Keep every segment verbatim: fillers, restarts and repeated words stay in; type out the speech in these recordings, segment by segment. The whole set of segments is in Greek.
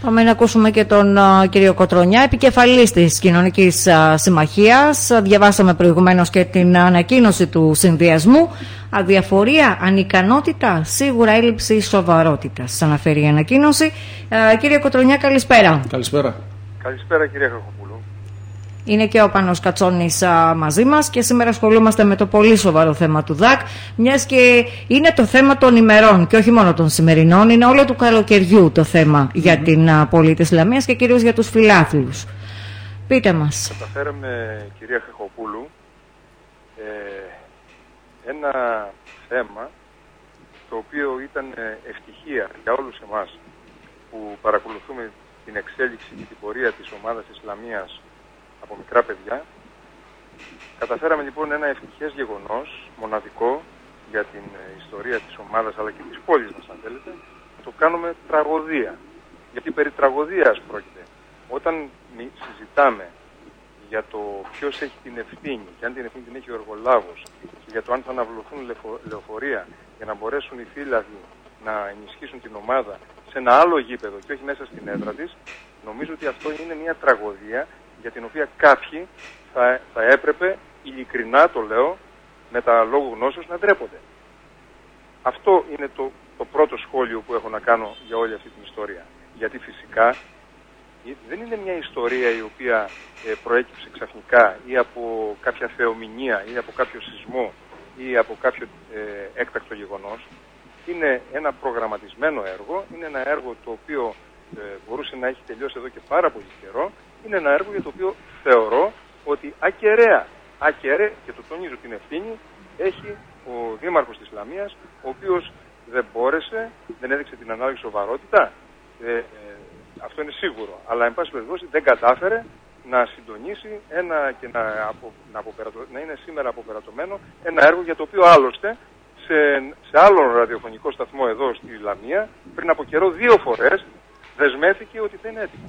Πάμε να ακούσουμε και τον uh, κύριο Κοτρονιά, επικεφαλής της Κοινωνικής uh, Συμμαχίας. Διαβάσαμε προηγουμένως και την ανακοίνωση του συνδυασμού. Αδιαφορία, ανικανότητα, σίγουρα έλλειψη σοβαρότητας, αναφέρει η ανακοίνωση. Uh, κύριε Κοτρονιά, καλησπέρα. Καλησπέρα. Καλησπέρα, κυρία Χαχοπούλου. Είναι και ο Πάνος Κατσόνης α, μαζί μας και σήμερα ασχολούμαστε με το πολύ σοβαρό θέμα του ΔΑΚ, μιας και είναι το θέμα των ημερών και όχι μόνο των σημερινών, είναι όλο του καλοκαιριού το θέμα mm-hmm. για την α, πόλη της Λαμίας και κυρίως για τους φιλάθλους. Πείτε μας. Καταφέραμε, κυρία Χαχοπούλου, ε, ένα θέμα το οποίο ήταν ευτυχία για όλους εμάς που παρακολουθούμε την εξέλιξη και την πορεία της ομάδας της Λαμίας από μικρά παιδιά. Καταφέραμε λοιπόν ένα ευτυχές γεγονός, μοναδικό για την ιστορία της ομάδας αλλά και της πόλης μας, αν θέλετε, να το κάνουμε τραγωδία. Γιατί περί τραγωδίας πρόκειται. Όταν συζητάμε για το ποιος έχει την ευθύνη και αν την ευθύνη την έχει ο εργολάβος και για το αν θα αναβλωθούν λεωφορεία για να μπορέσουν οι φύλαδοι να ενισχύσουν την ομάδα σε ένα άλλο γήπεδο και όχι μέσα στην έδρα της, νομίζω ότι αυτό είναι μια τραγωδία για την οποία κάποιοι θα, θα έπρεπε, ειλικρινά το λέω, με τα λόγου γνώσεως να ντρέπονται. Αυτό είναι το, το πρώτο σχόλιο που έχω να κάνω για όλη αυτή την ιστορία. Γιατί φυσικά δεν είναι μια ιστορία η οποία ε, προέκυψε ξαφνικά ή από κάποια θεομηνία ή από κάποιο σεισμό ή από κάποιο ε, έκτακτο γεγονός. Είναι ένα προγραμματισμένο έργο, είναι ένα έργο το οποίο ε, μπορούσε να έχει τελειώσει εδώ και πάρα πολύ καιρό. Είναι ένα έργο για το οποίο θεωρώ ότι ακεραία, ακεραία, και το τονίζω την ευθύνη, έχει ο Δήμαρχος της Λαμίας, ο οποίος δεν μπόρεσε, δεν έδειξε την ανάλογη σοβαρότητα, ε, ε, αυτό είναι σίγουρο, αλλά εν πάση περιπτώσει δεν κατάφερε να συντονίσει ένα και να, απο, να, αποπερατω, να είναι σήμερα αποπερατωμένο ένα έργο για το οποίο άλλωστε σε, σε άλλον ραδιοφωνικό σταθμό εδώ στη Λαμία πριν από καιρό δύο φορές δεσμεύτηκε ότι θα είναι έτοιμο.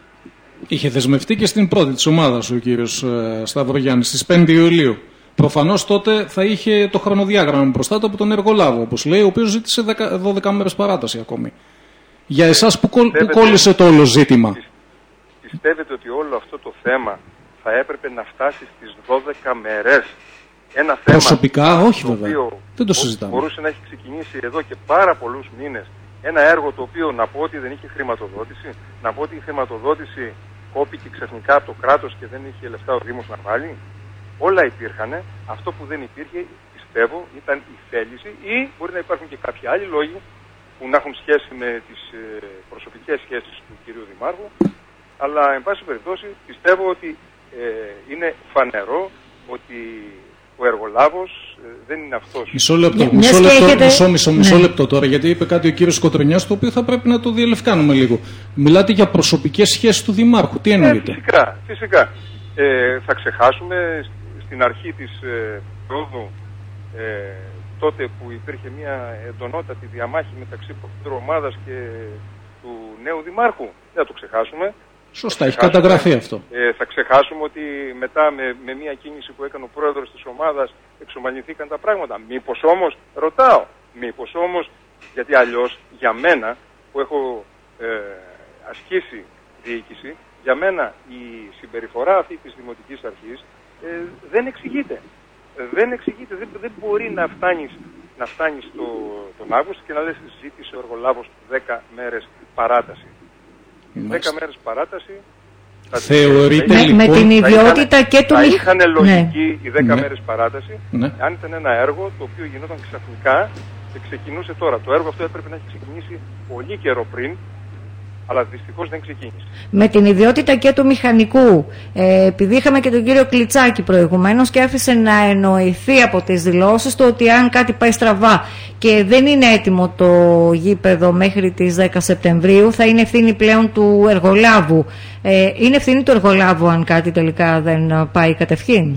Είχε δεσμευτεί και στην πρώτη της ομάδας ο κύριος ε, Σταυρογιάννης στις πέντε Ιουλίου. Προφανώς τότε θα είχε το χρονοδιάγραμμα μπροστά του από τον εργολάβο, όπως λέει, ο οποίος ζήτησε δώδεκα μέρες παράταση ακόμη. Για εσάς που, κόλ, που κόλλησε το όλο ζήτημα. Πιστεύετε ότι όλο αυτό το θέμα θα έπρεπε να φτάσει στις δώδεκα μέρες? Ένα θέμα προσωπικά όχι το βέβαια, δεν το συζητάμε. Μπορούσε να έχει ξεκινήσει εδώ και πάρα πολλούς μήνες. Ένα έργο το οποίο να πω ότι δεν είχε χρηματοδότηση, να πω ότι η χρηματοδότηση κόπηκε ξαφνικά από το κράτος και δεν είχε λεφτά ο Δήμος να βάλει. Όλα υπήρχαν. Αυτό που δεν υπήρχε, πιστεύω, ήταν η θέληση ή μπορεί να υπάρχουν και κάποιοι άλλοι λόγοι που να έχουν σχέση με τις ε, προσωπικές σχέσεις του κυρίου Δημάρχου. Αλλά, εν πάση περιπτώσει, πιστεύω ότι ε, είναι φανερό ότι ο εργολάβος ε, δεν είναι αυτός. Μισό λεπτό, μισό, λεπτό, έχετε... μισό, μισό, μισό ναι. λεπτό τώρα, γιατί είπε κάτι ο κύριος Κοτρονιάς, το οποίο θα πρέπει να το διαλευκάνουμε λίγο. Μιλάτε για προσωπικές σχέσεις του Δημάρχου. Τι εννοείτε? Ε, φυσικά, φυσικά. Ε, θα ξεχάσουμε στην αρχή της ε, πρόοδου, ε, τότε που υπήρχε μια εντονότατη διαμάχη μεταξύ προέδρου ομάδας και του νέου Δημάρχου. Δεν θα το ξεχάσουμε. Σωστά, έχει καταγραφεί αυτό. Ε, θα ξεχάσουμε ότι μετά με, με μια κίνηση που έκανε ο πρόεδρος της ομάδας εξομαλυνθήκαν τα πράγματα. Μήπως όμως, ρωτάω, μήπως όμως, γιατί αλλιώς για μένα που έχω ε, ασκήσει διοίκηση, για μένα η συμπεριφορά αυτή της Δημοτικής Αρχής ε, δεν εξηγείται. Δεν εξηγείται, δεν, δεν μπορεί να φτάνεις, να φτάνεις το, τον Αύγουστο και να λες ζήτησε ο εργολάβος δέκα μέρες παράταση. δέκα μέρες παράταση. Θεωρείται με, λοιπόν... με την ιδιότητα είχαν, και του... Θα είχαν λογική ναι. οι δέκα ναι. μέρες παράταση ναι. αν ήταν ένα έργο το οποίο γινόταν ξαφνικά και ξεκινούσε τώρα. Το έργο αυτό έπρεπε να έχει ξεκινήσει πολύ καιρό πριν, αλλά δυστυχώς δεν ξεκίνησε. Με την ιδιότητα και του μηχανικού, ε, επειδή είχαμε και τον κύριο Κλιτσάκη προηγουμένως και άφησε να εννοηθεί από τις δηλώσεις του ότι αν κάτι πάει στραβά και δεν είναι έτοιμο το γήπεδο μέχρι τις δέκα Σεπτεμβρίου, θα είναι ευθύνη πλέον του εργολάβου. Ε, είναι ευθύνη του εργολάβου αν κάτι τελικά δεν πάει κατευχήν?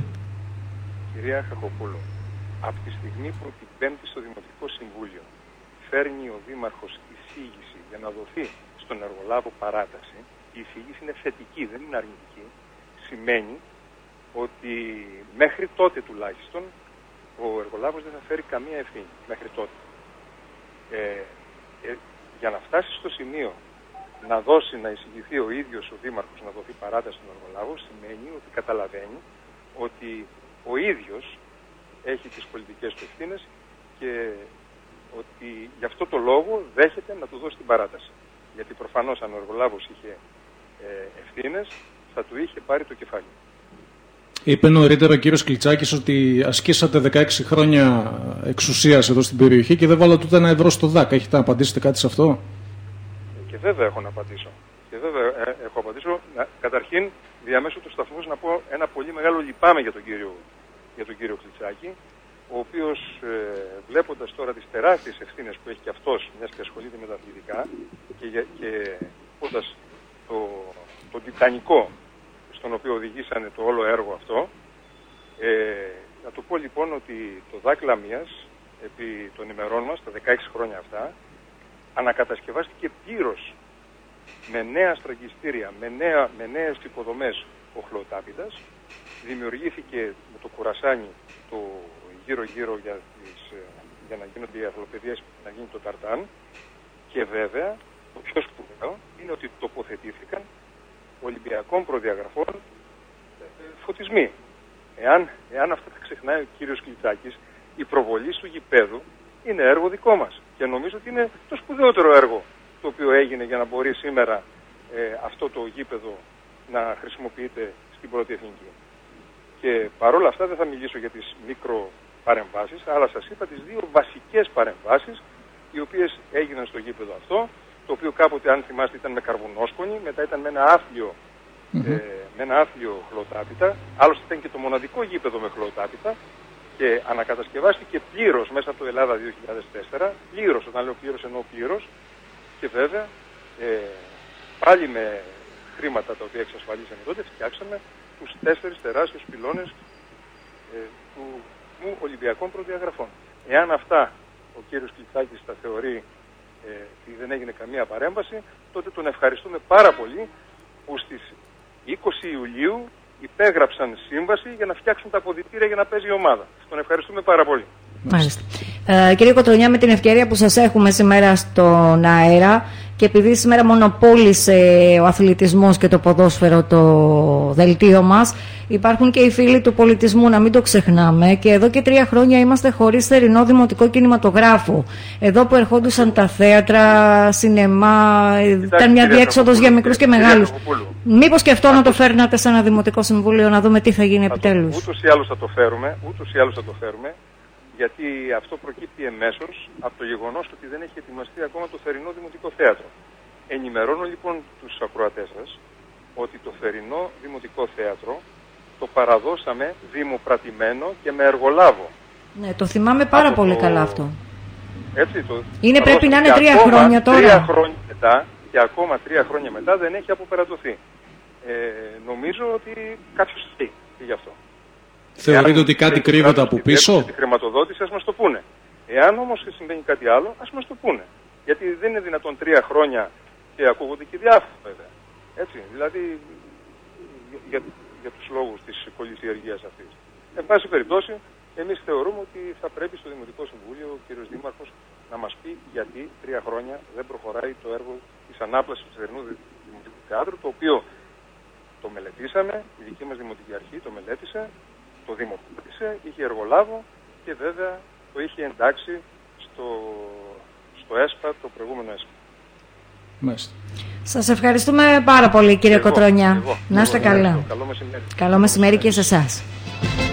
Κυρία Χαχοπούλου, από τη στιγμή που την Πέμπτη στο Δημοτικό Συμβούλιο φέρνει ο Δήμαρχος εισήγηση για να δοθεί στον εργολάβο παράταση, η εισήγηση είναι θετική, δεν είναι αρνητική, σημαίνει ότι μέχρι τότε τουλάχιστον ο εργολάβος δεν θα φέρει καμία ευθύνη, μέχρι τότε. Ε, ε, για να φτάσει στο σημείο να δώσει, να εισηγηθεί ο ίδιος ο Δήμαρχος να δοθεί παράταση στον εργολάβο, σημαίνει ότι καταλαβαίνει ότι ο ίδιος έχει τις πολιτικές του ευθύνες και ότι γι' αυτό το λόγο δέχεται να του δώσει την παράταση. Γιατί προφανώς αν ο εργολάβος είχε ε, ευθύνες, θα του είχε πάρει το κεφάλι. Είπε νωρίτερα ο κύριος Κλιτσάκης ότι ασκήσατε δεκαέξι χρόνια εξουσίας εδώ στην περιοχή και δεν βάλατε ούτε ένα ευρώ στο ΔΑΚ. Έχετε να απαντήσετε κάτι σε αυτό? Και βέβαια έχω να απαντήσω. Και βέβαια ε, έχω απαντήσω. Να, καταρχήν, διαμέσου του σταθμού να πω ένα πολύ μεγάλο λυπάμαι για τον κύριο, για τον κύριο Κλιτσάκη, ο οποίος ε, βλέποντας τώρα τις τεράστιες ευθύνες που έχει και αυτός, μιας και ασχολείται με τα αθλητικά και, και όντας το, το τιτανικό στον οποίο οδηγήσανε το όλο έργο αυτό, ε, να του πω λοιπόν ότι το ΔΑΚ Λαμίας επί των ημερών μας, τα δεκαέξι χρόνια αυτά, ανακατασκευάστηκε πλήρως με νέα στραγγιστήρια, με, νέα, με νέες υποδομές οχλοοτάπητας, δημιουργήθηκε με το κουρασάνι το γύρω-γύρω για, τις, για να γίνονται οι αθλοπαιδιές, να γίνει το ταρτάν, και βέβαια το πιο σπουδαίο είναι ότι τοποθετήθηκαν Ολυμπιακών προδιαγραφών ε, φωτισμοί. Εάν, εάν αυτά τα ξεχνάει ο κύριος Κλιτσάκης, η προβολή του γηπέδου είναι έργο δικό μας και νομίζω ότι είναι το σπουδαιότερο έργο το οποίο έγινε για να μπορεί σήμερα ε, αυτό το γήπεδο να χρησιμοποιείται στην πρώτη εθνική. Και παρόλα αυτά δεν θα μιλήσω για τις μικροπαρεμβάσεις, αλλά σας είπα τις δύο βασικές παρεμβάσεις οι οποίες έγιναν στο γήπεδο αυτό, το οποίο κάποτε, αν θυμάστε, ήταν με καρβουνόσκονη, μετά ήταν με ένα άθλιο, mm-hmm. ε, με ένα άθλιο χλωτάπητα, άλλωστε ήταν και το μοναδικό γήπεδο με χλωτάπητα και ανακατασκευάστηκε πλήρως μέσα από το Ελλάδα δύο χιλιάδες τέσσερα, πλήρως, όταν λέω πλήρως εννοώ πλήρως, και βέβαια ε, πάλι με χρήματα τα οποία εξασφαλίσαμε τότε φτιάξαμε τους τέσσερις τεράστιους πυλώνες ε, του, του Ολυμπιακών προδιαγραφών. Εάν αυτά ο κύριος Κλιτσάκης τα θεωρεί ε, ότι δεν έγινε καμία παρέμβαση, τότε τον ευχαριστούμε πάρα πολύ που στις είκοσι Ιουλίου υπέγραψαν σύμβαση για να φτιάξουν τα αποδυτήρια για να παίζει η ομάδα. Τον ευχαριστούμε πάρα πολύ. Μάλιστα. Ε, κύριε Κοτρονιά, με την ευκαιρία που σας έχουμε σήμερα στον αέρα και επειδή σήμερα μονοπόλησε ο αθλητισμός και το ποδόσφαιρο το δελτίο μας, υπάρχουν και οι φίλοι του πολιτισμού, να μην το ξεχνάμε, και εδώ και τρία χρόνια είμαστε χωρίς θερινό δημοτικό κινηματογράφο. Εδώ που ερχόντουσαν τα θέατρα, σινεμά, Κοιτάξτε, ήταν μια διέξοδος για μικρούς και μεγάλους. Μήπως και αυτό να το φέρνατε σε ένα δημοτικό συμβούλιο, να δούμε τι θα γίνει επιτέλους? Ούτως ή άλλως θα το φέρουμε, ούτως ή άλλως θα το φέρουμε. Γιατί αυτό προκύπτει εμέσως από το γεγονός ότι δεν έχει ετοιμαστεί ακόμα το θερινό δημοτικό θέατρο. Ενημερώνω λοιπόν τους ακροατές σας ότι το θερινό δημοτικό θέατρο το παραδώσαμε δημοπρατημένο και με εργολάβο. Ναι, το θυμάμαι πάρα από πολύ το... καλά αυτό. Έτσι, το... Είναι πρέπει να είναι τρία χρόνια τώρα. Τρία χρόνια μετά, και ακόμα τρία χρόνια μετά δεν έχει αποπερατωθεί. Ε, νομίζω ότι κάποιος θέλει γι' αυτό. Θεωρείτε ότι κάτι κρύβεται από πίσω? Τη χρηματοδότηση, ας μας το πούνε. Εάν όμως συμβαίνει κάτι άλλο, ας μας το πούνε. Γιατί δεν είναι δυνατόν τρία χρόνια και ακούγονται και διάφορα βέβαια. Έτσι, δηλαδή για, για τους λόγους της κολυσιεργίας αυτής. Εν πάση περιπτώσει, εμείς θεωρούμε ότι θα πρέπει στο Δημοτικό Συμβούλιο ο κύριος Δήμαρχος να μας πει γιατί τρία χρόνια δεν προχωράει το έργο της ανάπλασης του θερινού Δημοτικού Θεάτρου, το οποίο το μελετήσαμε, η δική μας Δημοτική Αρχή το μελέτησε, το Δήμο μελέτησε, είχε εργολάβο και βέβαια το είχε εντάξει στο, στο ΕΣΠΑ, το προηγούμενο ΕΣΠΑ. Μάλιστα. Σας ευχαριστούμε πάρα πολύ, κύριε εγώ, Κοτρονιά. Εγώ, να είστε εγώ, καλά. Καλό μεσημέρι. Καλό μεσημέρι και σε εσάς.